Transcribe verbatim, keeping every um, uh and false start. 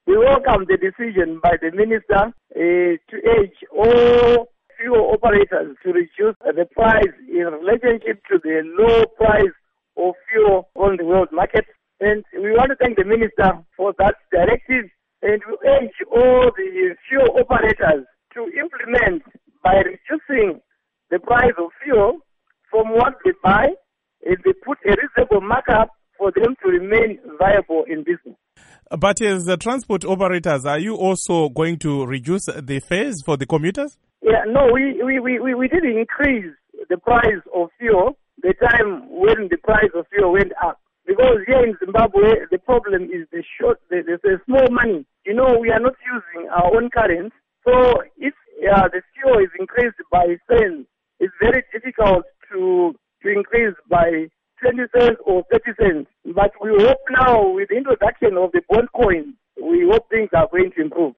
We welcome the decision by the Minister uh, to urge all fuel operators to reduce the price in relationship to the low price of fuel on the world market. And we want to thank the Minister for that directive, and we urge all the fuel operators to implement by reducing the price of fuel from what they buy, and they put a reasonable markup for them to remain viable in business. But as the transport operators, are you also going to reduce the fares for the commuters? Yeah, no, we, we, we, we did increase the price of fuel the time when the price of fuel went up. Because here in Zimbabwe, the problem is the short, the, the, the small money. You know, we are not using our own currency. So if uh, the fuel is increased by cents, it's very difficult to, to increase by twenty cents or thirty cents. But we hope now with the introduction of the bond coin, we hope things are going to improve.